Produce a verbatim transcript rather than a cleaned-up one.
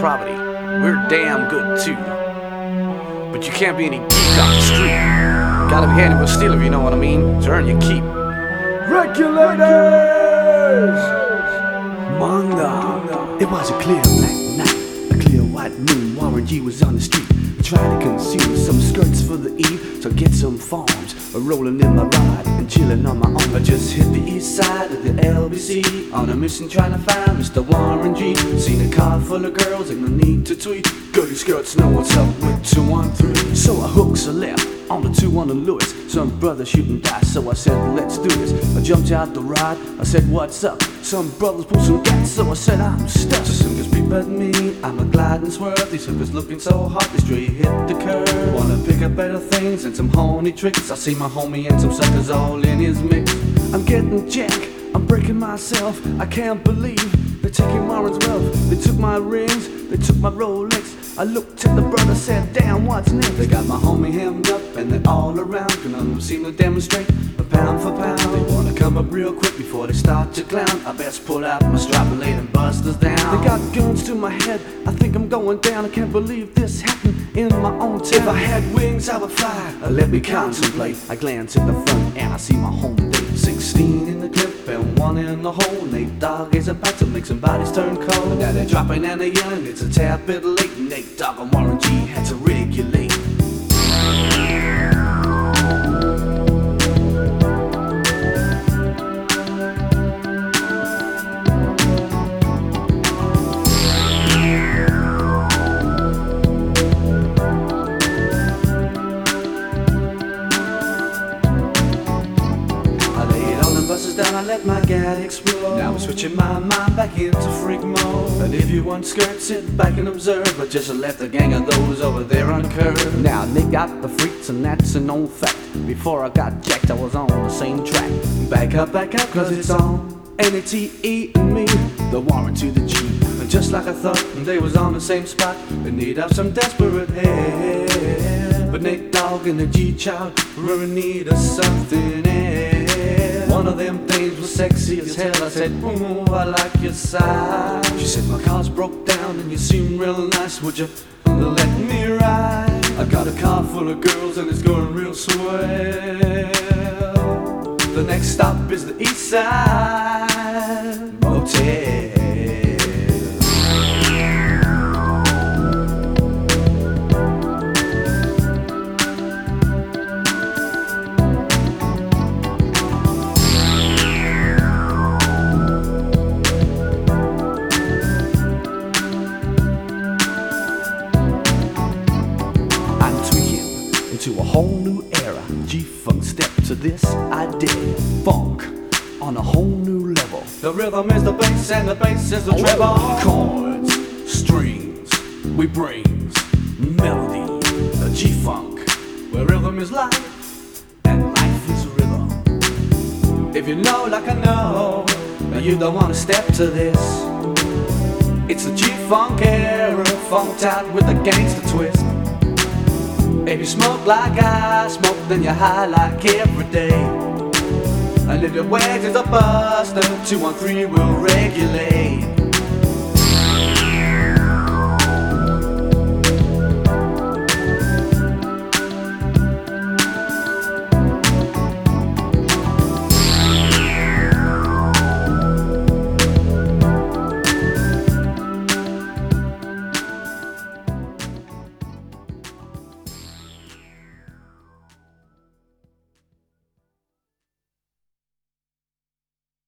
property. We're damn good too. But you can't be any geek off the street. Gotta be handy with steel if you know what I mean, to earn your keep. Regulators! Manga. It was a clear black night, a clear white moon. Warren G was on the street, trying to consume some skirts for the eve, to get some farms, rolling in my ride and chilling on my own. I just hit the east side of the L B C, on a mission trying to find Mister Warren G. Seen a car full of girls and no need to tweet. Girly skirts know what's up with two one three. So I hooks a left on the two on the Lewis. Some brothers shooting dice, so I said let's do this. I jumped out the ride, I said what's up? Some brothers pulled some gas, so I said I'm stuck. So soon as peep at me, I'm a glide and swerve. These hookers looking so hot, they straight hit the curve. Wanna pick up better things and some horny tricks. I see my homie and some suckers all in his mix. I'm getting jack, I'm breaking myself. I can't believe they're taking Warren's wealth. They took my rings, they took my Rolex. I looked at the brother, said, damn, what's next? They got my homie hemmed up and they're all around. None of them seem to demonstrate a pound for pound. They wanna come up real quick before they start to clown. I best pull out my strap and lay them busters down. They got guns to my head, I think I'm going down. I can't believe this happened in my own town. If I had wings, I would fly. Uh, let me contemplate. I glance at the front and I see my home date. Sixteen in the clip and one in the hole. Nate Dogg is about to make some bodies turn cold. Now they're dropping and they're yelling, it's a tad bit late. Nate Dogg and Warren G had to regulate. Down, I let my gat explode. Now I'm switching my mind back into freak mode. And if you want skirts, sit back and observe. I just left a gang of those over there on curve. Now they got the freaks and that's an old fact. Before I got jacked, I was on the same track. Back up, back up, cause it's on N A T E and me, the Warren to the G. And just like I thought, they was on the same spot. They need up some desperate head. But Nate Dogg and the G-Child were in need of something else. One of them things was sexy as hell. I said, ooh, I like your side. She said, my car's broke down and you seem real nice. Would you let me ride? I got a car full of girls and it's going real swell. The next stop is the East Side Motel. To a whole new era, G-Funk stepped to this idea. Funk on a whole new level. The rhythm is the bass and the bass is the treble. Chords, strings, we brings melody. The G-Funk, where rhythm is life and life is rhythm. If you know like I know, you don't want to step to this. It's the G-Funk era, funked out with a gangster twist. If you smoke like I smoke, then you're high like every day. And if your wags is a buster, two one three will regulate.